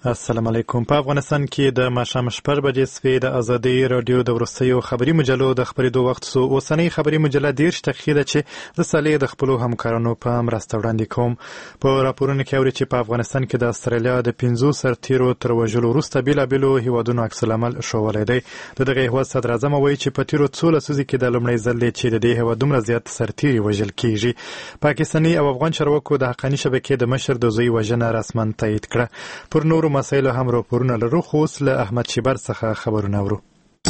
السلام علیکم. په افغانستان کې د ماښام 6 بجې سوې د ازادي رادیو د وروستیو خبري مجلو د خبرېدو وخت سو. اوسنۍ خبري مجله 10 دقیقې ده چې د سالې د خپلو همکارانو په مرسته وړاندې کوم. په راپورونو کې اوري چې په افغانستان کې د استرالیا د 50 سرتیرو تر وژلو وروسته بیلابیلو هیوادونو عکس العمل ښوولی دی. دغه هیواد صدر اعظم وایي چې په تیرو 13 لسیزو کې د لومړي ځل دی چې د دې هیواد دومره زیات سرتیري وژل کیږي. پاکستاني او افغان چارواکو د حقاني شبکې د مشر د زوی وژنه رسما تایید کړه. پر نورو مسایلو هم راپورونه لرو، خو اوس له احمد شیبر څخه خبرونه اورو.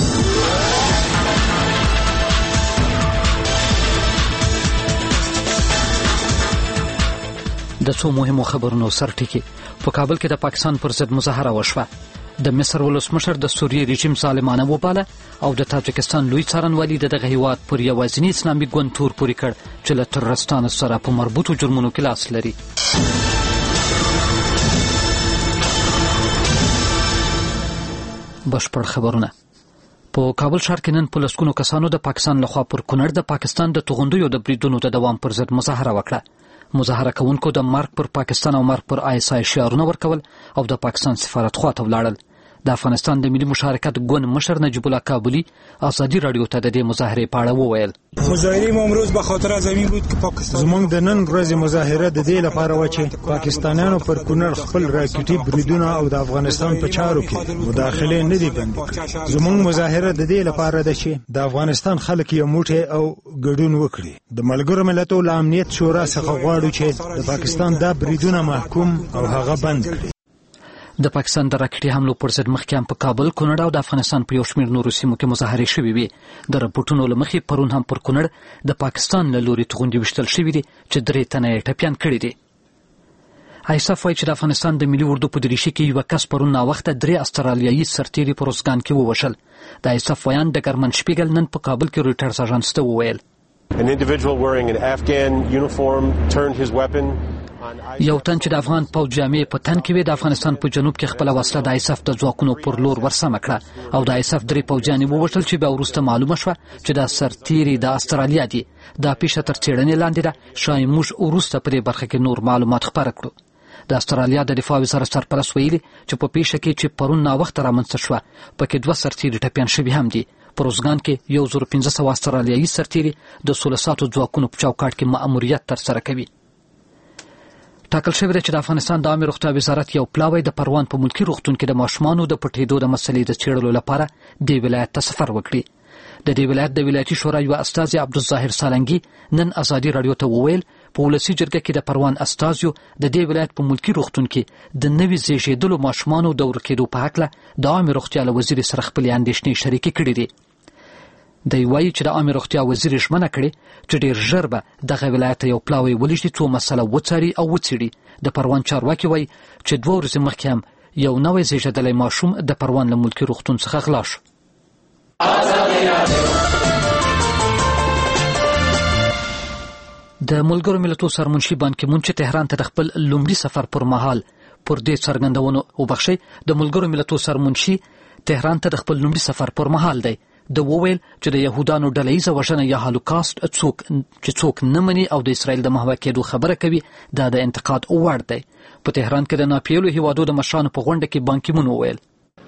د څو مهمو خبرونو سرټکی. په کابل کې د پاکستان پر ضد مظاهره وشوه. د مصر ولسمشر د سوریې رژیم ظالمانه وباله او د تاجکستان لوی څارنوالي دغه هیواد پر یوازینی اسلامي ګوند تور پورې کړ چې له ترورستانو سره په مربوطو جرمونو کې لاس لري. بشپړ خبرونه. په کابل ښار کې نن په لسګونو کسانو د پاکستان لخوا پر کونړ د پاکستان د توغندیو د بریدونو د دوام پر ضد مظاهره وکړه. مظاهره کوونکو د مرګ پر پاکستان او مرګ پر ISI شعارونه ورکول او د پاکستان سفارت خواته ولاړل. د افغانستان د ملي مشارکت ګوند مشر نجیب الله کابلی ازادي رادیو ته د دې مظاهره په اړه وویل: مظاهره امروز به خاطر زمين بود که پاکستان زمونږ د نن ورځې مظاهره د دې لپاره و چې پاکستانیانو پر کونړ خپل راکټي بریدونه او د افغانستان په چارو کې مداخله نه دي بند کړې. زمونږ مظاهره د دې لپاره ده چې د افغانستان خلک یو موټی او ګډون وکړي. د ملګرو ملتونو له امنیت شورا څخه غواړو چې د پاکستان دا بریدونه محکوم او هغه بند کړي. د پاکستان د راکټي حملو پر ضد مخکې هم په کابل، کونړ او د افغانستان په یو شمېر نورو سیمو کې مظاهرې شوې وي. د راپورټونو له مخې پرون هم پر کونړ د پاکستان له لوري توغندي ویشتل شوي دي چې 3 تنه یې ټپیان کړي دي. ISF وایي چې د افغانستان د ملي اردو په دریشي کې یو کس پرون ناوخته 3 استرالیایي سرتیري په روزګان کې ووژل. د ISF ویان ډګرمن شپیګل نن په کابل کې رویټرز اژانس ته وویل: An individual wearing an Afghan uniform turned his weapon. یو تن چې د افغان پوځ جامې په تن کې وي د افغانستان په جنوب کې خپل وسله د ISF د ځواکونو پر لور ورسمه کړه او د ISF 3 پوځیان ووژل چې بیا وروسته معلومه شوه چې دا سرتیري د استرالیا دي. دا پیښه تر څېړنې لاندې ده. شاید موږ وروسته په دې برخه کې نور معلومات خپاره کړو. د استرالیا د دفاع وزارت سرپرست ویلي چې په پیښه کې چې پرون ناوخته رامنځته شوه پکې 2 سرتیري ټپیان شوي هم دي. په روزګان کې 1500 استرالیایي سرتیري د 16 ساعتو ځواکونو په چوکاټ کې مأموریت ترسره کوي. ټاکل شوی دی چې د افغانستان د عامه روغتیا وزارت یو پلاوی د پروان په ملکی روغتون کې د ماشومانو د پټېدو د مسلې د څېړلو لپاره د ولایت ته سفر وکړي. د دې ولایت د ولایتي شورا یو استازي عبدالظاهر سالنګي نن ازادي رادیو ته وویل په ولسی جرګه کې د پروان استازیو د دې ولایت په ملکی روغتون کې د نوي زیږیدلو ماشومانو د ورکېدو په هکله د عامه روغتیا له وزیر سره خپل اندېښنې شریکې کړې دي. دی وایي چې د عامه روغتیا وزیر ژمنه کړې چې ډېر ژر به دغه ولایت یو پلاوی ولېږدي څو مسله وڅاري او وڅېړي. د پروان چارواکي وایي چې 2 ورځې مخکې هم یو نوی زیږېدلی ماشوم د پروان له ملکي روغتون څخه غلا شو. د ملګرو ملتونو سرمنشي بان کی مون چې تهران ته د خپل لومړي سفر پر مهال پر دې څرګندونو وبخښي د ملګرو ملتونو سرمنشي تهران ته د خپل لومړي سفر پر مهال دی. د وویل چې د يهودانو ډلهیزه وژنه یا هالوکاست څوک نه مني او د اسرائیل د محوه کېدو خبره کوي دا د انتقاد وړ دی. په تهران کې د ناپیلو هیوادو د مشرانو په غونډه کې بان کی مون وویل: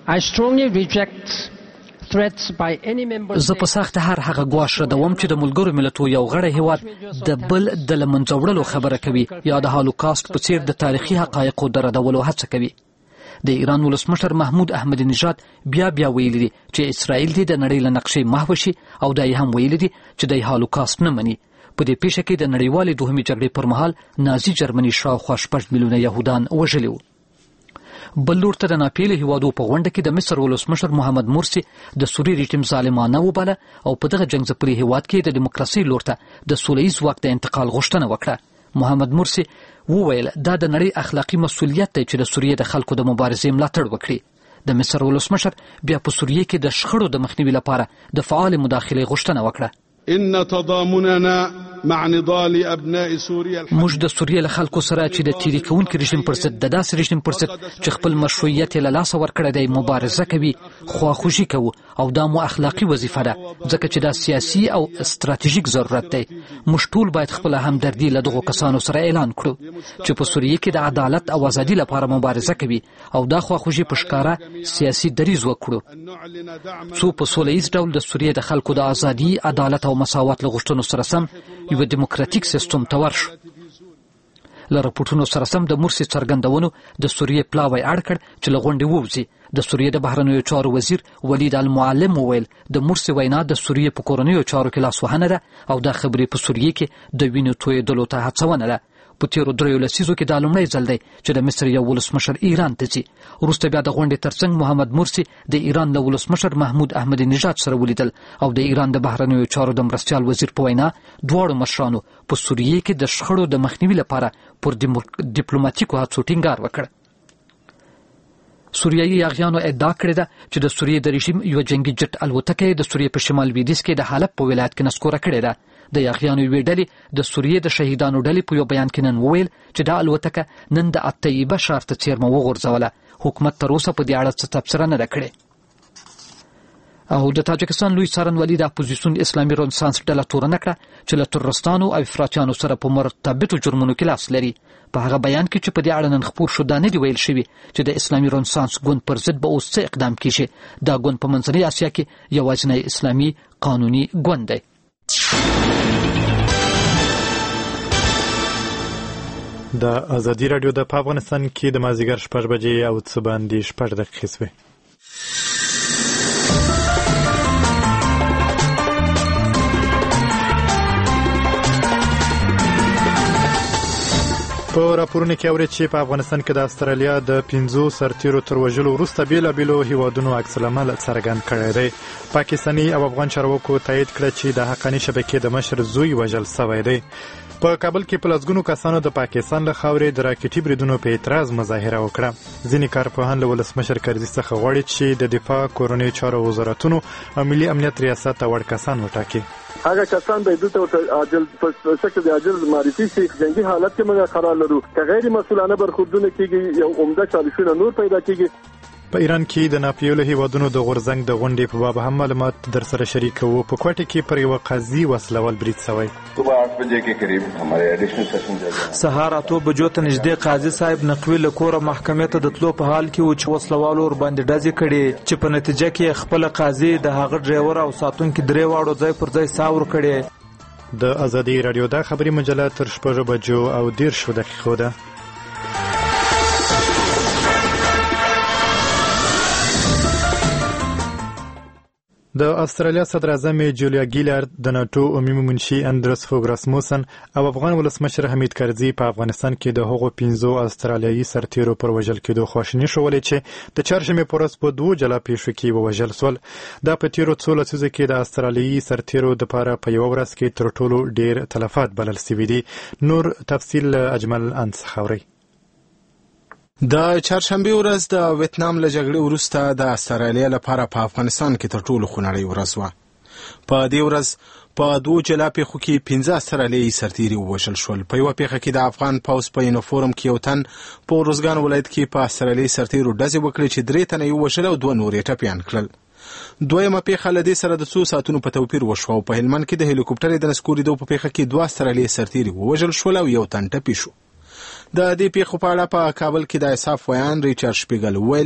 زه په سخته هغه ګواښ ردوم چې د ملګرو ملتونو یو غړی هیواد د بل د له منځه وړلو خبره کوي یا د هالوکاست په څیر د تاریخي حقایقو د ردولو هڅه کوي. د ایران ولسمشر محمود احمدی نژاد بیا ویلي دي چې اسرائیل دې د نړۍ له نقشې محو شي او دا یې هم ویلي دي چې د هالوکاست نه مني. په دې پیښه کې د نړیوالې دوهمې جګړې پر مهال نازي جرمني شاوخوا 6 میلیونه یهودان وژلي وو. بل لور ته د ناپیلو هیوادو په غونډه کې د مصر ولسمشر محمد مرسي د سوریې رژیم ظالمانه وباله او په دغه جنګ ځپلي هیواد کې د دیموکراسۍ لور ته د سوله ییز واک د انتقال غوښتنه وکړه. محمد مرسي وویل دا د نړۍ اخلاقی مسؤلیت دی چې د سوریې د خلکو د مبارزې ملاتړ وکړي. د مصر ولسمشر بیا په سوریې کې د شخړو د مخنیوي لپاره د فعال مداخلې غوښتنه وکړه. ان تضامننا مع نضال ابناء سوريا موږ د سوریې له خلکو سره چې د تیری کوونکي رژیم پر ضد د داسې رژیم پر ضد چې خپل مشروعیت له لاسه ورکړی دی مبارزه کوي، خواخوږي کوو او دا مو اخلاقي وظیفه ده، ځکه چې دا سیاسي او ستراتیژیک ضرورت دی. موږ ټول باید خپل همدردي له دغو کسانو سره اعلان کړو چې په سوریې کې د عدالت او ازادي لپاره مبارزه کوي او دا خواخوږي په ښکاره سیاسي دریځ وکړو، څو په سوله ییز ډول د سوریې د خلکو د ازادي، عدالت او مساوات له غوښتنو سره سم یو دیموکراتیک سیستم ته ورشو. له رپورټونو سره سم د مرسي څرګندونو د سوریې پلاوی اړ کړ چې له غونډې ووځي. د سوریې د بهرنیو چارو وزیر ولید المعلم وویل د مرسي وینا د سوریې په کورنیو چارو کې لاسوهنه ده او دا خبرې په سوریې کې د وینو تویېدلو ته هڅونه ده. په تیرو 3 لسیزو کې دا لومړی ځل دی چې د مصر یو ولسمشر ایران ته ځي. وروسته بیا د غونډې ترڅنګ محمد مرسي د ایران له ولسمشر محمود احمدي نژاد سره ولیدل او د ایران د بهرنیو چارو د مرستیال وزیر په وینا دواړو مشرانو په سوریې کې د شخړو د مخنیوي لپاره پر ډیپلوماټیکو هڅو ټینګار وکړ. سوریایي یاغیانو ادعا کړې ده چې د سوریې د رژیم یو جنگي جټ الوتکه د سوریې په شمال لویدیځ کې د حلب په ولایت کې نسکوره کړې ده. د یاغیانو یوې ډلې د سوریې د شهیدانو ډلې په یو بیان کې نن وویل چې دا الوتکه نن د الطیبه ښار ته څیرمه وغورځوله. حکومت تر اوسه په دې اړه څه تبصره نه ده کړې. او د تاجکستان لوی څارنوالي د اپوزیسیون اسلامي رنسانس ډله تورنه کړه چې له تروریستانو او افراطیانو سره په مرتبطو جرمونو کې لاس لري. په هغه بیان کې چې په دې اړه نن خپور شو دا نه دی ویل شوي چې د اسلامي رنسانس ګوند پر ضد به اوس څه اقدام کیږي. دا ګوند په منځنۍ اسیا کې یوازینی اسلامي قانوني ګوند دی. د ازادي راډیو د افغانستان کې د مازیګر 6 بجې او څه باندې 6 دقیقې شوې. په راپورونو کې اوري چې په افغانستان کې د استرالیا د 15 سرتیرو تر وژلو وروسته بیلابیلو هیوادونو عکس العمل څرګند کړی دی. پاکستاني او افغان چارواکو تایید کړ چې د حقاني شبکې د مشر زوی وژل شوی دی. په کابل کې په لسګونو کسانو د پاکستان له خاورې د راکټي بریدونو په اعتراض مظاهره وکړه. ځینې کارپوهان له ولسمشر کرزي څخه غواړي چې د دفاع، کورنیو چارو وزارتونو او ملي امنیت ریاست ته وړ کسان وټاکي. هغه کسان به دوی ته عاجل په شکل د عاجل معرفي شي. جنگي حالت کې موږ قرار لرو که غیر مسؤلانه برخوردونه کیږي یو عمده چالشونه نور پیدا کیږي. په ایران کې د ناپیولو هیوادونو د غورځنګ د غونډې په باب هم معلومات در سره شریکوو. په کوټه کې پر یو قاضي وسلوال برید شوی. صبح 8 بجے के करीब हमारे एडिशनल सेशन जज سهار 8 بجو ته نږدې قاضي صاحب نقوی له کوره محکمې ته د تلو په حال کې و چې وسلوالو ور باندې ډزې کړي چې په نتیجه کې خپل قاضي د هغه ډرایور او ساتونکو درې واړو ځای پر ځای ساور کړي. د ازادي راډیو د خبري مجله تر 6 بجو او 10 دقیقو ده. د استرالیا صدر اعظم جولیا ګیلارد، د ناتو عمومي منشي اندرس فوګ راسموسن او افغان ولسمشر حمید کرزي په افغانستان کې د هغو 15 استرالیایي سرتیرو پر وژل کېدو خواشیني ښودلې چې د چهارشنبې په ورځ په 2 جلا پیښو کې ووژل شول. دا په تیرو 2 لسیزو کې د استرالیایي سرتیرو دپاره په یوه ورځ کې تر ټولو ډېر تلفات بلل سوي دي. نور تفصیل اجمل څخه اورئ. د چهارشنبې ورځ د ویتنام له جګړې وروسته د استرالیا لپاره په افغانستان کې تر ټولو خونړۍ ورځ وه. په دې ورځ په 2 جلا پیښو کې 15 استرالیایي سرتیري ووژل شول. په یوه پیښه کې د افغان پوځ په یونیفورم کې یو تن په روزګان ولایت کې په استرالیایي سرتیرو ډزې وکړې چې 3 تنه یې ووژل او 2 نور یې ټپیان کړل. دویمه پیښه له دې سره د 2 ساعتونو په توپیر وشوه او په هلمند کې د هلیکوپټر د نسکورېدو په پیښه کې 2 استرالیایي سرتیري ووژل شول او یو تن ټپي شو. د دې پیښو په اړه په کابل کې د اساف ویان ریچارډ شپیګل ویل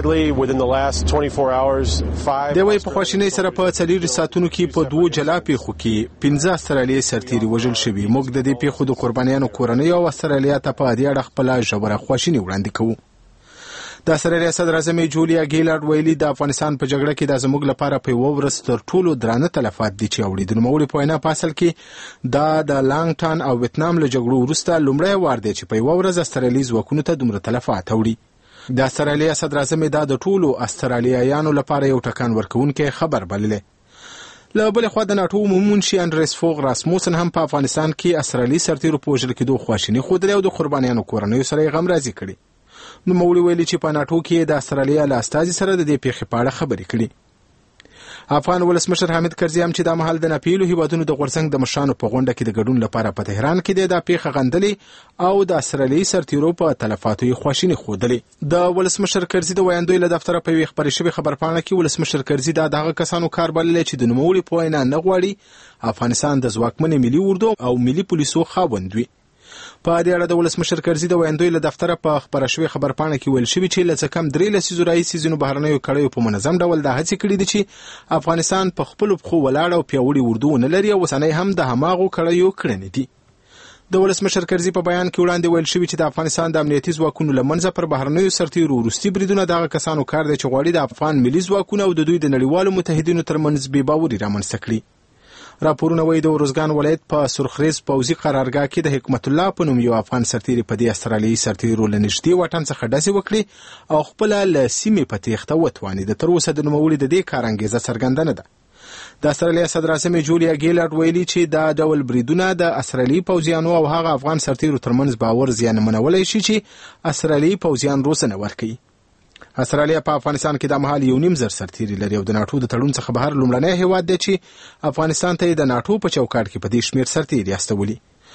د وی په خواشینۍ سره په 4 ساعتونو کې په 2 جلا پیښو کې 15 استرالیایي سرتیري وژل شوي. موږ د دې پیښو د قربانیانو کورنۍ او استرالیا ته په دې اړه خپله ژوره خواشیني وړاندې کوو. د استرالیا صدر اعظم جولیا ګیلارد ویلي د افغانستان په جګړه کې د زموږ لپاره په یوه ورځ تر ټولو درانه تلفات دي چې اوړي. د نوموړي په وینا په اصل کې دا د لانګټن او ویتنام له جګړو وروسته لومړی وار دی چې په یوه ورځ استرالیایي ځواکونو ته دومره تلفات اوړي. د استرالیا صدر اعظم دا د ټولو استرالیایانو لپاره یو ټکان ورکوونکی خبر بللی. له بلې خوا د ناټو عمومي منشي اندرس فوګ راسموسن هم په افغانستان کې استرالیایي سرتیرو په وژل کېدو خواشیني ښودلې او د قربانیانو کورنیو سره یې غمرازي کړې. نوموړي ویلي چې په ناټو کې د استرالیا له استازي سره د دې پیښې په اړه خبرې کړي. افغان ولسمشر حامد کرزي هم چې د مهال د ناپیلو هیوادونو د غورځنګ د مشرانو په غونډه کې د ګډون لپاره په تهران کې د پیښه غندلې او د اسرائیلي سرتیرو په تلفاتو یې خواشیني ښودلې. د ولسمشر کرزي د ویاندوی له دفتره په یوې خبرې شوې خبرپاڼه کې ولسمشر کرزي دا دغه کسانو کار بللی چې د نوموړي په وینا نه غواړي افغانستان د ځواکمنې ملي اردو او ملي پولیسو خاوند وي. په دې اړه د ولسمشر کرزي د ویاندوی له دفتره په خبره شوې خبرپاڼه کې ویل شوي چې له څه کم 3 لسیزو راهیسې ځینو بهرنیو کړیو په منظم ډول دا هڅې کړې دي چې افغانستان په خپلو پښو ولاړ او پیاوړي اردو ونه لري او اوسنی هم د هماغو کړیو کړنې دي. د ولسمشر کرزي په بیان کې وړاندې ویل شوي چې د افغانستان د امنیتي ځواکونو له منځه پر بهرنیو سرتیرو وروستي بریدونه دغه کسانو کار دی چې غواړي د افغان ملي ځواکونو او د دوی د نړیوالو متحدینو ترمنځ بې باوري رامنځته کړي. راپورونه وایي د ارزګان ولایت په سرخریز پوځي قرارګاه کې د حکمت الله په نوم یو افغان سرتیری په دې استرالیایي سرتیرو له نږدې واټن څخه ډزې وکړي او خپله له سیمې په تېښته وتوانېده. تر اوسه د نوموړي د دې کار انګېزه څرګنده نه ده. د استرالیا صدراعظم جولیا ګیلارډ ویلي چې دا ډول بریدونه د استرالیایي پوځیانو او هغه افغان سرتیرو ترمنځ باور زیانمنولی شي چې استرالیایي پوځیان روزنه ورکوي. استرالیا په افغانستان کې د مهال 1.5 سرتیري لري او د ناټو د تړون څخه بهر لومړنی هیواد دی چې افغانستان ته د ناټو په چوکاټ کې په دې شمېر سرتیري استولي.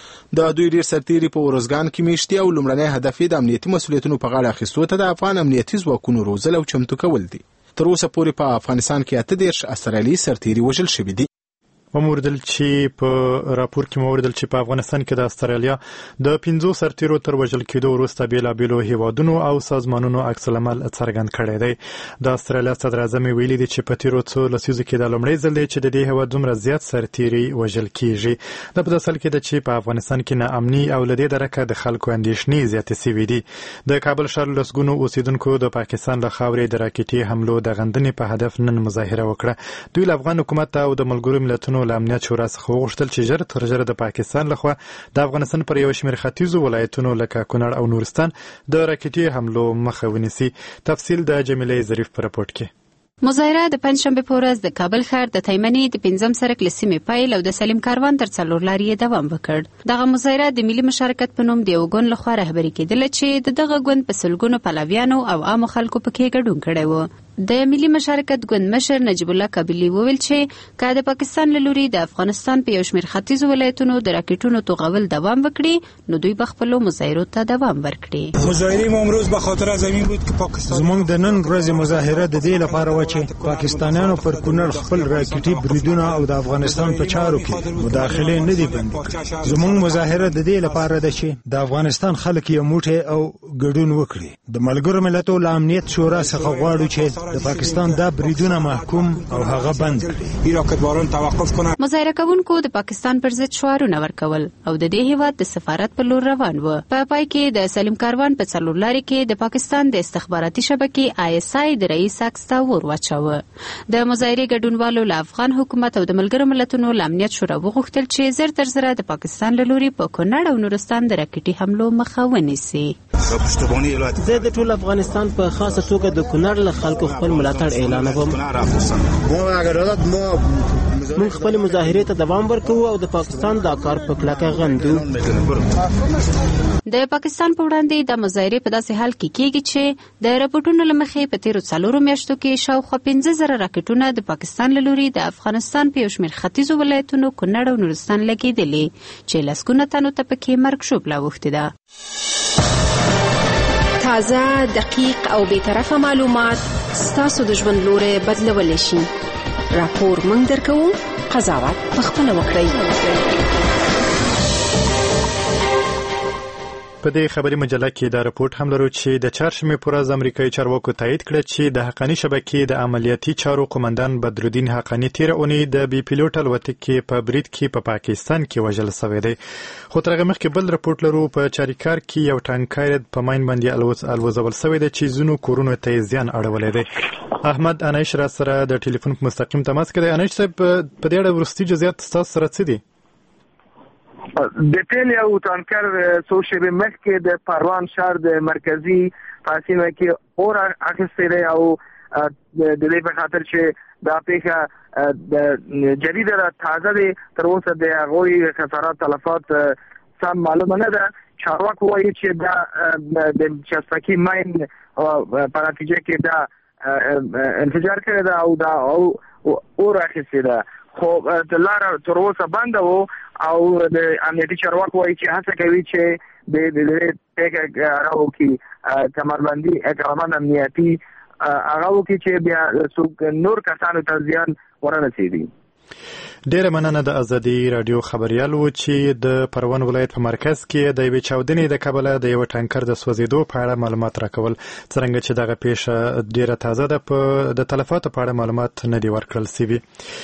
د دوی ډېر سرتیري په ارزګان کې میشتي او لومړنی هدف یې د امنیتي مسؤلیتونو په غاړه اخیستو ته د افغان امنیتي ځواکونو روزل او چمتو کول دي. تر اوسه پورې په افغانستان کې 38 استرالیایي سرتیري وژل شوي دي. وموردل چې په راپور کې موردل چې په افغانستان کې د استرالیا د 15 سرتیرو تر وژل کېدو وروسته بیلابیلو هیوادونو او سازمانونو عکس العمل څرګند کړی دی. د استرالیا صدر اعظم ویلي دی چې په تیرو څو لسیزو کې د لومړي ځل دی چې د دې هیواد دومره زیات سرتیري وژل کیږي. د په اصل کې د چې په افغانستان کې ناامني او لدې درکه د خلکو اندېښنې زیاتې شوې دي. د کابل ښار لسګونو اوسیدونکو د پاکستان له خاورې د راکټي حملو د غندنې په هدف نن مظاهره وکړه. دوی له افغان حکومت او د ملګرو ملتونو له امنیت شورا څخه وغوښتل چې ژر تر ژره د پاکستان لخوا د افغانستان پر یو شمېر ختیځو ولایتونو لکه کونړ او نورستان د راکټي حملو مخه ونیسي. تفصیل د جمیلې ظریف په راپورټ کې. مظاهره د پنځشنبه په ورځ د کابل ښار د تیمنې د 5م سړک له سیمې پیل او د سلیم کاروان تر څلور لارې دوام وکړ. دغه مظاهره د ملي مشارکت په نوم د یو ګوند لخوا رهبري کېدله چې دغه ګوند په سلګونو پلویانو او عامو خلکو پکې ګډون کړی و. د ملي مشارکت ګوند مشر نجیب الله کابلی وویل چې که د پاکستان له لوري د افغانستان په یو شمېر ختیځو ولایتونو د راکټونو توغول دوام وکړي نو دوی به خپلو مظاهرو ته دوام ورکړي. مظاهره ما امروز به خاطر از این بود که پاکستان زموږ د نن ورځې مظاهره د دې لپاره و چې پاکستانیانو پر کونړ خپل راکټي بریدونه او د افغانستان په چارو کې مداخله نه دي بند کړي. زموږ مظاهره د دې لپاره ده چې د افغانستان خلک یو موټی او ګډون وکړي. د ملګرو ملتونو له امنیت شورا څخه غواړو چې د پاکستان دا بریدونه محکوم او هغه بند کړي. راکټباران توقف کنه. مظاهره کوونکو د پاکستان پر ضد شعارونه ورکول او د دې هیواد د سفارت په لور روان و. په پای کې د سلیم کاروان په څلور لارې کې د پاکستان د استخباراتي شبکې ISI د رئیس عکس ته ور واچاوه. د مظاهرې ګډونوالو له افغان حکومت او د ملګرو ملتونو له امنیت شورا وغوښتل چې زر تر زره د پاکستان له لوري په کونړ او نورستان د راکټي حملو مخه ونیسي. زه د ټول افغانستان په خاصه توګه د کونړ له خلکو خپل ملاتړ اعلانوم. موږ خپل مظاهرې ته دوام ورکوو او د پاکستان دا کار په کلکه غندو. د پاکستان په وړاندې د مظاهرې په داسې حال کې کېږي چې د راپورټونو له مخې په تیرو 4 میاشتو کې شاوخوا 15,000 راکټونه د پاکستان له لوري د افغانستان په یو شمېر ختیځو ولایتونو کونړ او نورستان لګېدلي چې لسګونه تنو ته پکې مرګ ژوبله اوښتې ده. تازه، دقیق او بی‌طرفه معلومات ستاسو د ژوند لوري بدلولی شي. راپور موږ درکوو، قضاوت پخپله وکړئ. په دې خبري مجله کې دا راپورټ هم لرو چې د چهارشنبې په ورځ امریکایي چارواکو تایید کړه چې د حقاني شبکې د عملیاتي چارو قومندان بدرالدین حقاني تېره اونۍ د بي پیلوټ الوتکې په برید کې په پاکستان کې وژل شوی دی. خو تر هغه مخکې بل راپورټ لرو په چاریکار کې یو ټانکر په ماین باندې الوزول شوی دی چې ځینو کورونو ته زیان اړولی دی. احمد انیش را سره د ټلیفون په مستقیم تماس کې دی. انیش صاحب، په دې اړه وروستي جزئیات ستاسو سره څه دي؟ د تیل یو ټانکر څو شېبې مخکې د پروان ښار د مرکزي فاصله کې اور اخیستی دی او د دې په خاطر چې دا پیښه د جریده تازه دی. تر اوسه د هغوی خسارات تلفات سم معلومه نه ده. چارواکو وایي چې دا د چسپکي ماین په نتیجه کې دا انفجار کړی ده او اور اخیستې ده، خو د لاره تر اوسه بنده وو او د امنیتي چارواکو وایي چې هڅه کوي چې د دې پیګه راوکړي کمربندي اقامت امنیتي هغه وکړي چې بیا څوک نور کسانو ته زیان ورنرسېږي. ډیره مننه د ازادي رادیو خبريال و چې د پروان ولایت په مرکز کې د یوې چاودنې د کبله د یو ټانکر د سوځېدو په اړه معلومات راکول. څرنګه چې دغه پیښه ډیره تازه ده، په د تلفاتو په اړه معلومات نه دي ورکړل شوي.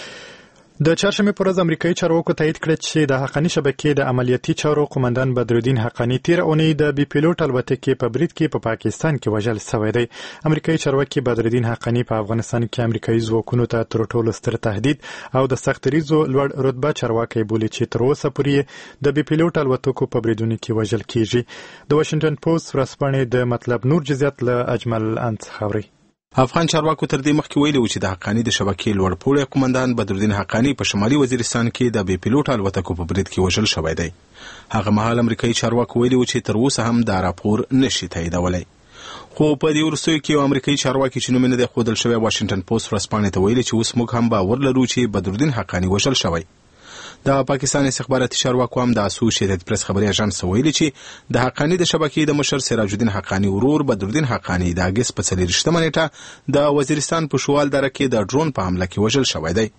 د چهارشنبې پر ورځ امریکایي چارواکو تایید کړ چې د حقاني شبکې د عملیاتي چارو قومندان بدرالدین حقاني تیر اونۍ د بي پیلوټ الوتکې په برید کې په پاکستان کې وژل شوی دی. امریکایي چارواکي بدرالدین حقاني په افغانستان کې امریکایي ځواکونو ته تر ټولو ستر تهدید او د سختریزو لوړ رتبه چارواکي بولي چې تر اوسه پورې د بي پیلوټ الوتکو په بریدونو کې وژل کیږي. د واشنگټن پوسټ ورځپاڼې د مطلب نور جزئیات له اجمل انت خبري. افغان چارواکو تر دې مخکې ویلي و چې د حقاني د شبکې لوړ پوړی قومندان بدرالدین حقاني په شمالي وزیرستان کې د بي پیلوټ الوتکو په برید کې وژل شوی دی. هغه مهال امریکایي چارواکو ویلي و چې تر اوسه هم دا راپور نشي تاییدولی. خو په دې وروستیو کې یو امریکایي چارواکي چې نوم یې نه دی ښودل شوی واشنګټن پوسټ ورځپاڼې ته ویلي چې اوس موږ هم باور لرو چې بدرالدین حقاني وژل شوی. د پاکستان استخباراتي چارواکو هم د اسوسییټډ پریس خبري اژانس ویلي چې د حقاني د شبکې د مشر سراج الدین حقاني ورور بدرالدین حقاني د اگست په 24 نیټه د وزیرستان په شوال دره کې د ډرون په حمله کې وژل شوی دی.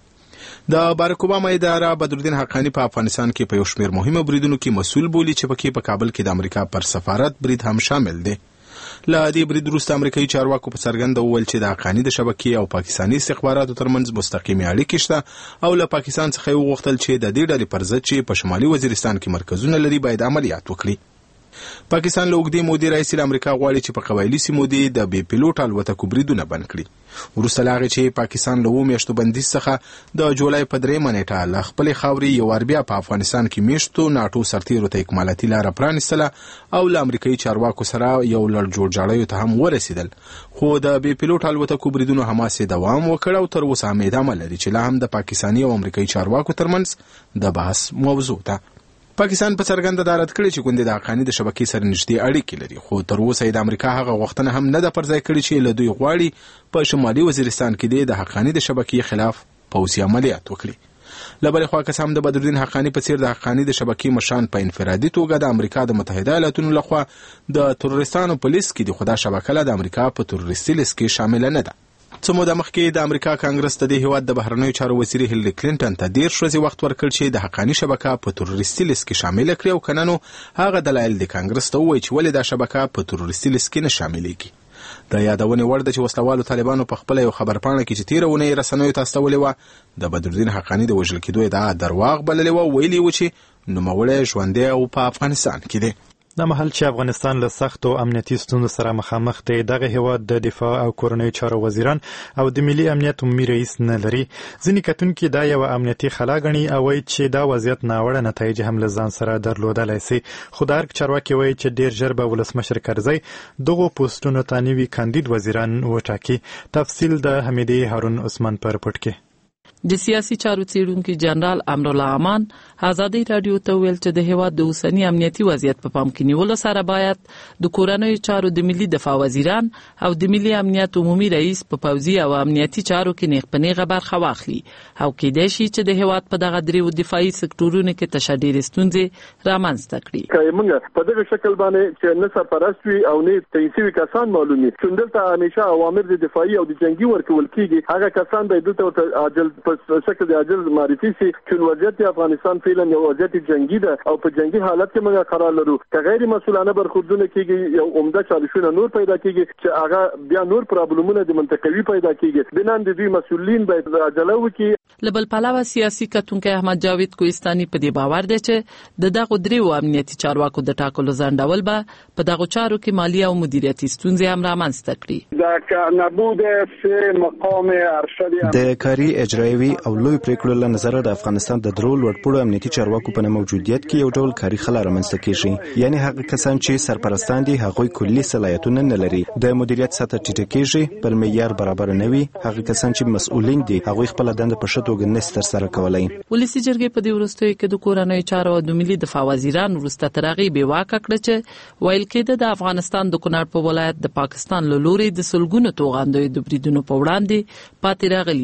د باراک اوباما اداره بدرالدین حقاني په افغانستان کې په یو شمېر مهمه بریدونو کې مسؤل بولي چې پکې په کابل کې د امریکا پر سفارت برید هم شامل دی. له دې برید وروسته امریکایي چارواکو په څرګنده وویل چې د حقاني د شبکې او پاکستاني استخباراتو ترمنځ مستقیمې اړیکې شته او له پاکستان څخه یې وغوښتل چې د دې ډلې پر ضد چې په شمالي وزیرستان کې مرکزونه لري باید عملیات وکړي. پاکستان له اوږدې مودې راهیسې له امریکا غواړي چې په قبایلي سیمو د بي پیلوټ الوتکو بریدونه بند کړي. وروسته له هغې چې پاکستان له 7 میاشتو بندیز څخه د جولای په 3 نیټه له خپلې خاورې یو وار بیا په افغانستان کې میشتو ناټو سرتیرو ته اکمالاتي لاره پرانیستله او له امریکایي چارواکو سره یو لړ جوړجاړیو ته هم ورسېدل. خو د بي پیلوټ الوتکو بریدونو حماس دوام وکړ او تر اوسه هم ادامه لري چې لا هم د پاکستاني او امریکایي چارواکو ترمنځ د بحث موضوع ده. پاکستان په څرګنده دا رد کړی چې ګوندې د حقاني د شبکې سره نږدې اړیکې لري، خو تر اوسه د امریکا هغه غوښتنه هم نه ده پر ځای کړې چې له دوی غواړي په شمالي وزیرستان کې د حقاني د شبکې خلاف پوځي عملیات وکړي. له بلې خوا که هم د بدرالدین حقاني په څیر د حقاني د شبکې مشران په انفرادي توګه د امریکا د متحده ایالاتونو لخوا د تروریستانو په لیست کې دي، خو دا شبکه د امریکا په تروریستي لیست کې شامله نه ده. څه موده مخکې د امریکا کانګرس ته د هیواد د بهرنیو چارو وزیر هیلری کلینټن ته 10 ورځې وخت ورکړ چې د حقاني شبکه په تروریستي لیست کې شامل کړي او کنه نو هغه دلایل د کانګرس ته وایي چې ولې دا شبکه په تروریستي لیست کې نه شاملېږي. د یادونې وړ ده چې وسلوالو طالبانو په خپل یو خبرپاڼه کې چې تیره اونۍ رسنیو ته استولې وه د بدرالدین حقاني د وژل کېدو ادعا درواغ بللې وه، ویلي و چې نوموړی ژوندی او په افغانستان کې دی. د مهال چې افغانستان له سختو امنیتي ستونزو سره مخامخ دی، دغه هیواد د دفاع او کورنیو چارو وزیران او د ملي امنیت عمومي رئیس نه لري. ځینې کتونکي دا یو امنیتي خلا ګڼي او وایي چې دا وضعیت ناوړه نتایج هم له ځان سره درلودلی سي. خو د ارګ چارواکي وایي چې ډیر ژر به ولسمشر کرزی دغو پوسټونو ته نوي کاندید وزیران وټاکي. تفصیل د حمیدې هارون عثمان په رپورټ کې. د سیاسي چارو څیړونکي جنرال امرالله امان ازادي رادیو ته ویل چې د هیواد د اوسنی امنیتي وضعیت په پام کې نیولو سره باید د کورنیو چارو د ملي دفاع وزیران او د ملي امنیت عمومي رئیس په پوځي او امنیتي چارو کې نیغ په نیغه برخه واخلي او کېدای شي چې د هیواد په دغه دریو دفاعي سکتورونو کې تشدید ستونزې رامنځته کړي. موږ په دغه شکل باندې چې نه سرپرست وي او نه تنظیمي کسان معلومي چې دلته همیشه اوامر د دفاعي او د جنگي ورکول کیږي، هغه کسان د دلته عاجل شکل د عاجل معرفي سي چې وضعیت افغانستان فعلا یو وضعیت جنگي ده او په جنگي حالت کې موږ قرار لرو که غیر مسؤلانه برخوردونه کیږي یو عمده چالشونه نور پیدا کیږي چې هغه بیا نور پرابلمونه د منطقوي پیدا کیږي. بنان د دوی مسؤلین باید عجله وکړي. لبل پلاوه سیاسي کتونکي احمد جاوید کوهستاني په دې باور دی چې د دغه دریو امنیتي چارواکو د ټاکلو ځنډول به په دغه چارو کې مالی او مدیریتي ستونزې هم رامنځته کړي. د کاري اجرایوي او لوی پریکړو له نظره د افغانستان د درو لوړپوړو امنیتي چارواکو په موجودیت کې یو ډول کاري خلا رامنځته کیږي، یعنی هغه کسان چې سرپرستان دي هغوی کلي صلاحیتونه نه لري، د مدیریت سطح ټیټه کیږي، پر معیار برابر نه وي، هغه کسان چې مسؤلین دي هغوی خپل دنده په ښه توګه نشي ترسره کولی. ولسي جرګې په دې وروستیو کې د کورنیو چارو او د ملي دفاع وزیران وروسته تر هغې بې واکه کړه چې ویل کېده د افغانستان د کونړ په ولایت د پاکستان له لوري د سلګونو توغندیو د بریدونو په وړاندې پاتې راغلي دي.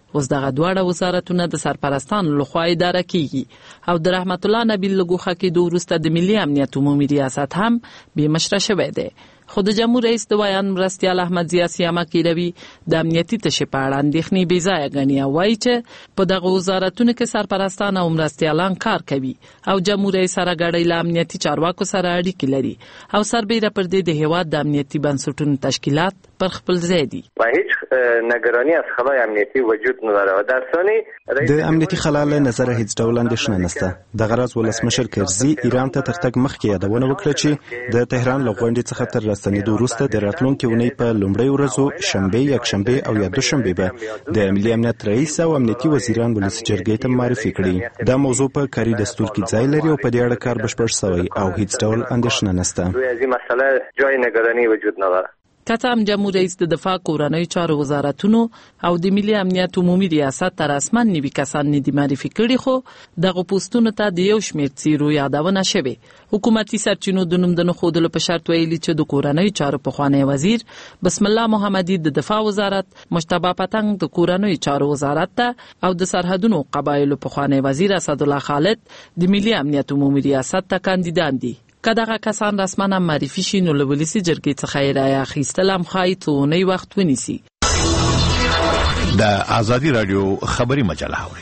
اوس دغه دواړه وزارتونه د سرپرستانو لخوا اداره کیږي او د رحمت الله نبیل لګوخه کې د وروسته د ملي امنیت عمومي ریاست هم به مشره شوی دی. خو د جمهور رئیس د بیان مرستیال احمد ضیا سیامه کیروي د امنیتي تشې په اړه اندېښنې بې ځایه ګڼي او وایي چې په دغه وزارتونو کې سرپرستان او مرستیالان کار کوي او جمهور رئیس سره ګډۍ له امنیتي چارواکو سره اړیکې لري او سربیره پر دې د هیواد د امنیتي بنسټونو تشکیلات پر خپل ځای دي. و هیچ نگرانی از خلای امنیتی وجود نداره و در ثانی د امنیتي خلا له نظره هیڅ ډول اندېښنه نشته. د غرض ولسمشر کرزي ایران ته تر تګ مخکې یادونه وکړه چې د تهران له غونډې څخه تر راستنېدو وروسته د راتلونکي اونۍ په لومړۍ ورځو شنبه، یکشنبه او یا دوشنبه به د ملي امنیت رئیس او امنیتي وزیران ولسي جرګې ته معرفي کړي. دا موضوع په کاري دستور کې ځای لري او په دې اړه کار بشپړ شوی او هیڅ ډول اندېښنه نشته. روی این مسئله جای نگرانی وجود نداره. که هم جمهور رئیس د دفاع کورنۍ چارو وزارتونو او د ملي امنیت عمومي ریاست تر رسمن نوي کسان نه دي معرفي کړي، خو دغه پوسټونو ته د یو شمېر څیرو یادونه شوې. حکومتي سرچینو د نوم د نښودلو په شرط ویلي چې د کورنۍ چارو پخوانی وزیر بسم الله محمدي د دفاع وزارت، مجتبی پتنګ د کورنۍ چارو وزارت ته او د سرحدونو قبایلو پخوانی وزیر اسدالله خالد د ملي امنیت عمومي ریاست ته کاندیدان دي. که دغه کسان رسماً معرفي شي نو له ولسي جرګې څخه یې رایه اخیستل هم ښایي څو اونۍ وخت ونیسي. د ازادي راډیو خبري مجله اوري.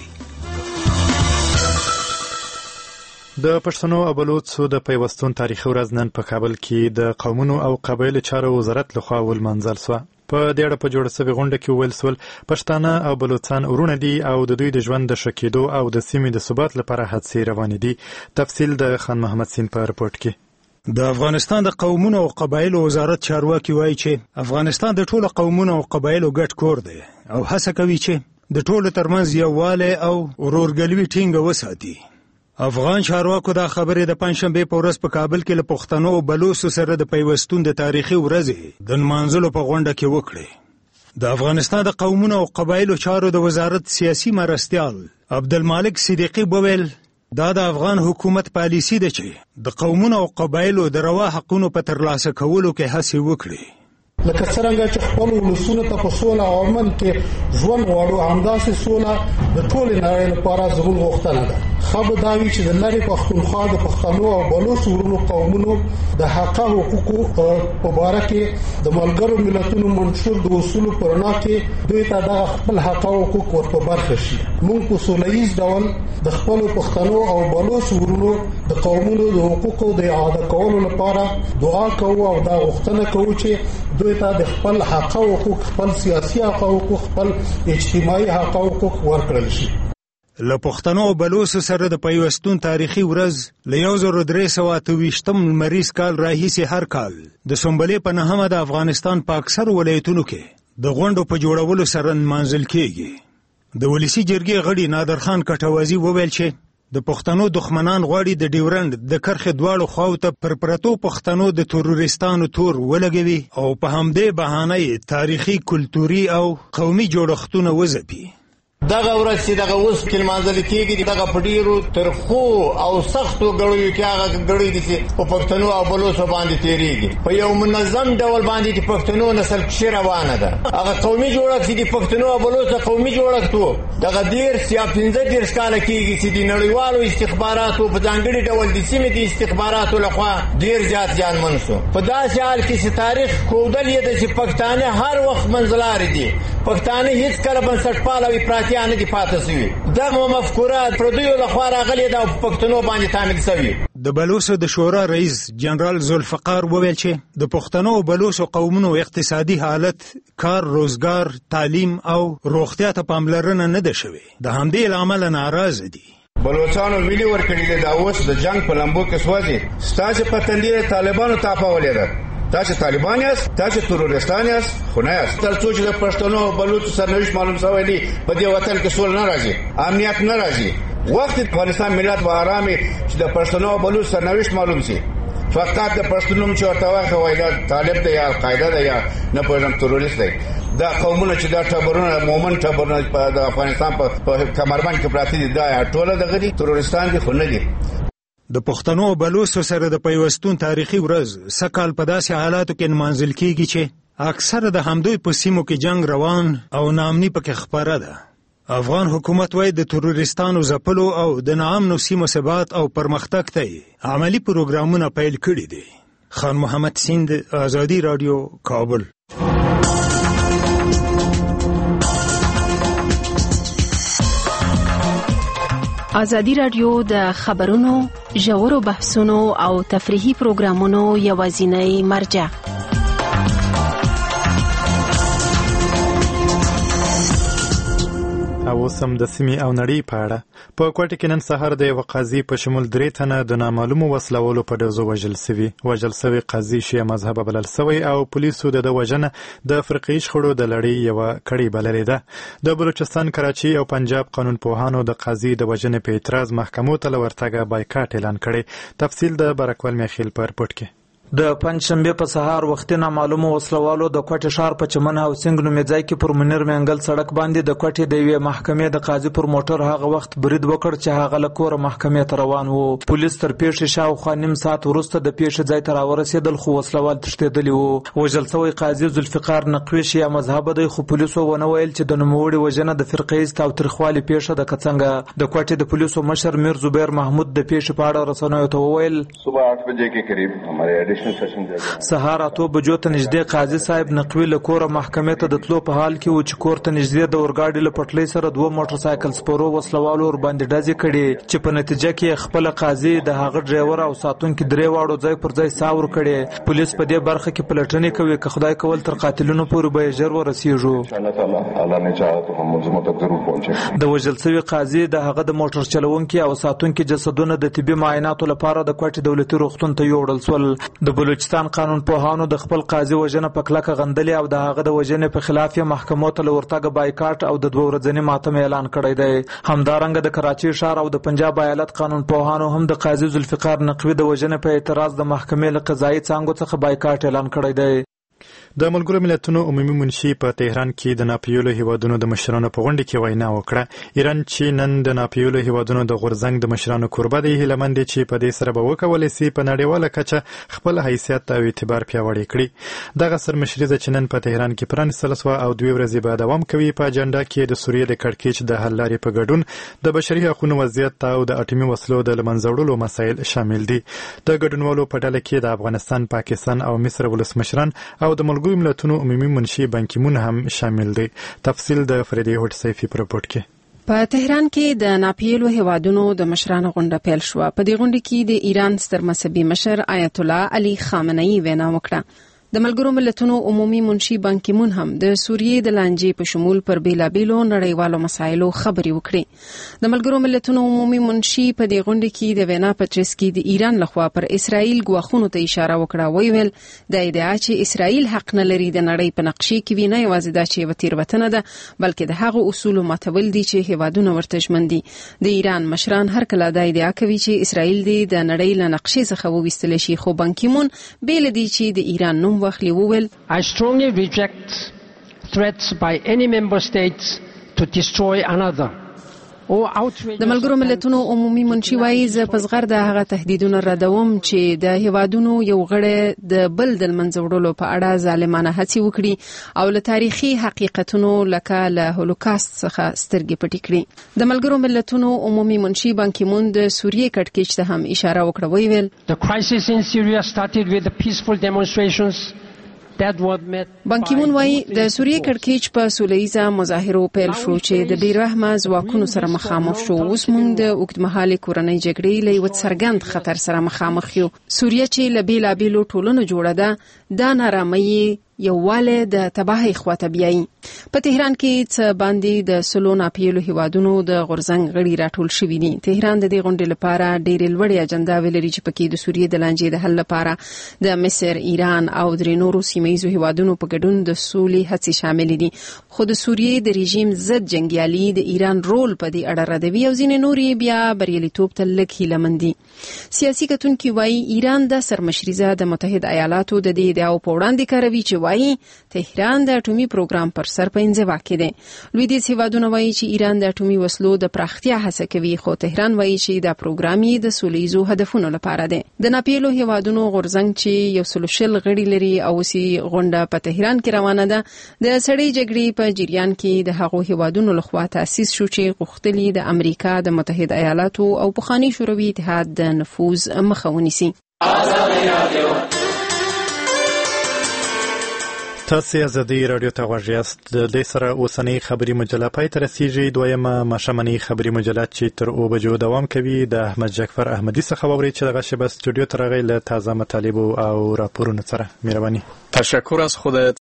د پښتنو او بلوڅو د پیوستون تاریخي ورځ نن په کابل کې د قومونو او قبایلو چارو وزارت لخوا ولمانځل شوه. په دې اړه په جوړه شوې غونډه کې وویل شول پښتانه او بلوڅان ورونه دي او د دوی د ژوند د ښه کېدو او د سیمې د ثبات لپاره هڅې روانې دي. تفصیل د خان محمد سین په رپورټ کې. د افغانستان د قومونو او قبایلو وزارت چارواکي وایي چې افغانستان د ټولو قومونو او قبایلو ګډ کور دی او هڅه کوي چې د ټولو ترمنځ یووالی او ورورګلوي ټینګه وساتي. افغان چارواکو دا خبرې د پنځشنبه په ورځ په کابل کې له پښتنو او بلوڅو سره د پیوستون د تاریخي ورځې د نمانځلو په غونډه کې وکړې. د افغانستان د قومونو او قبایلو چارو د وزارت سیاسي مرستیال عبدالمالک صدیقی وویل دا د افغان حکومت پالیسي ده چې د قومونو او قبایلو د روا حقونو په ترلاسه کولو کې هڅې وکړي. لکه څرنګه چې خپل ولسونو ته په سوله او امن کې ژوند غواړو، همداسې سوله د ټولې نړۍ لپاره زموږ غوښتنه ده. ښه به دا وي چې د لرې پښتونخوا د پښتنو او بلوڅو ورونو قومونو د حق او حقوقو په باره کې د ملګرو ملتونو منشور د اصولو په رڼا کې دوی ته دغه خپل حق او حقوق ور په برخه شي. موږ په سوله ییز ډول د خپلو پښتنو او بلوڅو ورونو د قومونو د حقوقو د اعاده کولو لپاره دعا کوو او دا غوښتنه کوو چې دوی ته د خپل حق او حقوق، خپل سیاسي حق او حقوق، خپل اجتماعي حق او حقوق ورکړل شي. له پښتنو او بلوڅو سره د پیوستون تاریخي ورځ له 1328 لمریز کال راهیسې هر کال د سنبلې په نهمه د افغانستان په اکثر ولایتونو کې د غونډو په جوړولو سره نمانځل کېږي. د ولسي جرګې غړي نادرخان کټوازي وویل چې د پښتنو دښمنان غواړي د ډیورند د کرښې دواړو خواو ته پر پرتو پښتنو د تروریستانو تور ولګوي او په همدې بهانه تاریخي، کلتوري او قومي جوړښتونه وځپي. دغه ورځ چې دغه اوس کې لمانځل کېږي دغه په ډېرو ترخو او سختو ګړیو کې هغه ګړۍ دي چې په پښتنو او بلوڅو باندې تېرېږي. په یو منظم ډول باندې د پښتنو نسل کشي روانه ده. هغه قومي جوړښت د پښتنو او بلوڅو قومي جوړښت و دغه 13 یا 15 کاله کېږي چې د نړیوالو استخباراتو په ځانګړي ډول د سیمې د استخباراتو لخوا ډېر زیات زیانمن شو. په داسې حال کې چې تاریخ ښودل یې ده چې پښتانه هر وخت منځلارې دي. پښتانه هېڅکله بنسټپال او افراطي نه دي پاتې شوي. دغه مفکوره پردیو لخوا راغلې ده او په پښتنو باندې تعمیل شوي. د بلوڅو د شورا رئیس جنرال ذوالفقار وویل چې د پښتنو او بلوڅو قومونو اقتصادي حالت، کار، روزګار، تعلیم او روغتیا ته پاملرنه نه ده شوې. د همدې له امله ناراضه دي. بلوچانو ویلي ورکړي دا اوس د جنگ په لمبو کې سوځي. ستاسو پتندې طالبانو تاپولې ده. تاسو طالبان یاست، تاسو تروریستان یاست، خو نه یاست. تر څو چې د پښتنو او بلوڅو سرنوشت معلوم شوی دی په دې وطن کې سول نه راځي، امنیت نه راځي. وخت افغانستان ملت به آرامي چې د پښتنو او بلوڅو سرنوشت معلوم شي. فقط د پښتنو چې ورته واخوي دا طالب دی یا القاعده دی یا نه پوهېږم تروریست دی. دا قومونه چې دا ټبرونه مومن ټبرونه د افغانستان په کمربند کې پراته دي دا ټوله دغه دي تروریستان دي خو نه دي. د پښتنو او بلوڅو سره د پیوستون تاریخي ورځ سکهال په داسې حالاتو کې نمانځل کېږي چې اکثره د همدوی په سیمو کې جنگ روان او ناامني پکې خپره ده. افغان حکومت وایي د تروریستانو ځپلو او د ناامنو سیمو ثبات او پرمختګ ته عملی پروګرامونه پیل کړي دي. خان محمد سیند، آزادی رادیو، کابل. آزادی رادیو د خبرونو، ژورو بحثونو او تفریحي پروګرامونو یوازینی مرجع. او سم د سیمې او نړۍ په اړه په کوټه کې نن سهار د یو قاضي په شمول 3 تنه د نامعلومو وسلوالو په ډزو وژل شوي قاضي شیعه مذهب بلل شوی او پولیسو د وژنه د فرقي شخړو د لړۍ یو کړي بللې ده. د بلوچستان، کراچي او پنجاب قانون پوهانو د قاضي د وژنې په اعتراض محکمو ته ورتګه بایکاټ اعلان کړي. تفصیل د برکوال میخیل پر پورت کې. د پنځشنبه په سهار وختي نامعلومو وسلوالو د کوټه شهر په چمن هاوسنګ نومې ځای کې پر منیر منګل سړک باندې د کوټې د یوې محکمې د قاضي پر موټر هغه وخت برید وکړ چې هغه له کوره محکمې ته روان وو. پولیس تر پیښې شاوخوا نیم ساعت وروسته د پیښې ځای ته راورسېدل، خو وسلوال تښتېدلی وو. وژل شوی قاضي ذوالفقار نقوي شیعه مذهب دی، خو پولیسو ونه ویل چې د نوموړي وژنه د فرقیست او ترخوالي پیښه ده که څنګه. د کوټې د پولیسو مشر میر زبیر محمود د پیښې په اړه رسنیو ته وویل صبح 8 بجے के करीब हमारे additional session سهار 8 بجو ته نږدې قاضي صاحب نقوي له کوره محکمې ته د تلو په حال کې و چې کور ته نږدې د اورګاډي له پټلۍ سره 2 موټر سایکل سپورو وسلوالو ور باندې ډزې کړې چې په نتیجه کې خپل قاضي د هغه ډرایور او ساتونکو درې واړو ځای پر ځای ساور کړي. پولیس په دې برخه کې پلټنې کوي که خدای کول تر قاتلونو پورې به ژر ورسیږو. الله تعالی الله نه چاهه ته هم ملزمو ته ضرور پہنچي. د وژل شوی قاضي د هغه د موټر چلوونکو او ساتونکو جسدونه د طبي معایناتو لپاره د کوټې دولتي روغتون ته یوړل شول. د بلوچستان قانون پوهانو د خپل قاضي وژنه په کلکه غندلې او د هغه د وژنې په خلاف یې محکمو ته ورتګ بایکاټ او د 2 ورځې ماتم اعلان کړی دی. همدارنګه د کراچي ښار او د پنجاب ایالت قانون پوهانو هم د قاضي ذوالفقار نقوي د وژنې په اعتراض د محکمې له قضایي څانګو څخه بایکاټ اعلان کړی دی. د ملګرو ملتونو عمومي منشي په تهران کې د ناپیولو هیوادونو د مشرانو په غونډه کې وینا وکړه. ایران چې نن د ناپیولو هیوادونو د غورځنګ د مشرانو کوربه دی، هیله مند چې په دې سره به وکولای شي په نړیواله کچه خپل حیثیت او اعتبار پیاوړی کړي. دغه سرمشري چې نن په تهران کې پرانستل شوه او 2 ورځې به دوام کوي. په اجنډا کې د سوریې د کړکېچ د حل لارې په ګډون د بشري حقوقو وضعیت او د اټومي وسلو د له منځه وړلو مسایل شامل دي. د ګډونوالو په ډله کې د افغانستان، پاکستان او مصر ولسمشران او د ملګرو ملتونو عمومي منشي بان کی مون هم شامل دي. تفصیل د فریدی هوټ سیفی پر رپورت کې. په تهران کې د ناپیولو هیوادونو د مشرانو غونډه پیل شو. په دې غونډه کې د ایران ستر مذهبي مشر آیت الله علي خامنه‌ای وینا وکړه. د ملګرو ملتونو عمومي منشي بان کی مون هم د سوریې د لانجې په شمول پر بیلابیلو نړیوالو مسایلو خبرې وکړي. د ملګرو ملتونو عمومي منشي په دې غونډه کې د وینا په ترڅ کې د ایران لخوا پر اسرائیل ګواښونو ته اشاره وکړه. ویل د ادعا چې اسرائیل حق نه لري د نړۍ په نقشې کې ویني یوازې دا چې وتیروتنه ده، بلکې د هغو اصول ماتول دي چې هیوادونه ورته ژمن دي. د ایران مشران هر کله دا ادعا کوي چې اسرائیل د نړۍ له نقشې څخه وویستل شي، خو بان کی مون بیل دي چې د ایران نوم واخلي. وویل I strongly reject threats by any member states to destroy another. د ملګرو ملتونو عمومي منشي وايي زه په زغر د هغه تهدیدونو ردوم چې د هیوادونو یو غړی د بل د منځه وړلو په اړه ظالمانه هڅې وکړي او له تاریخي حقیقتونو لکه له هولوکاست څخه سترګې پټې کړي. د ملګرو ملتونو عمومي منشي بان کی مون د سوریې کړکېچ ته هم اشاره وکړه. ویل The crisis in Syria started with the peaceful demonstrations. بان کی مون وايي د سوریې کړکېچ په سولهییزه مظاهرو پیل شو چې د بیرحمه ځواکونو سره مخامخ شو. اوس موږ د اوږدمهالې کورنۍ جګړې له یو څرګند خطر سره مخامخ یو. سوریه چې له بیلابیلو ټولنو جوړه ده، دا نارامي یوواله د تباہی خواته بیایي. په تهران کې څه باندې د سلو ناپیولو هیوادونو د غورځنګ غړي راټول شوي دي. تهران د دې غونډې لپاره ډېرې لوړې اجنډا ولري چې پکې د سوریې د لانجې د حل لپاره د مصر، ایران او درې نورو سیمه‌یزو هیوادونو په ګډون د سولې هڅې شامل دي. خو د سوریې د رژیم ضد جنگیالي د ایران رول په دې اړه ردوي او ځینې نوري بیا بریالیتوب ته لږ هیله دي. سیاسي کتونکي وايي ایران د سرمشریزه د متحده ایالاتو د دې ادعاو په وړاندې کوي چې وایي تهران د اټومي پروګرام پر سر په انزوا کې دی. لویدیځ هیوادونه وایي چې ایران د اټومي وسلو د پراختیا هڅه کوي، خو تهران وایي چې دا پروګرام یې د سولهییزو هدفونو لپاره دی. د ناپیلو هیوادونو غورځنګ چې 120 غړي لري او سی غونډه په تهران کې روانه ده، د سړې جګړې په جریان کې د هغو هیوادونو لخوا تأسیس شو چې غوښتلي د امریکا د متحده ایالاتو او پخوانی شوروي اتحاد د نفوذ مخه ونیسي. تاسو ازادي رادیو ته غوږ یاست. د سره اوسنۍ خبري مجله پای ته رسیږي. دویمه ماښامنۍ خبري مجله چې تر 2 بجو دوام کوي د احمد جعفر احمدي څخه واورئ چې دغه شبه استودیو ته راغی له تازه مطالب او راپورونو سره. مهرباني. تشکر از خودت.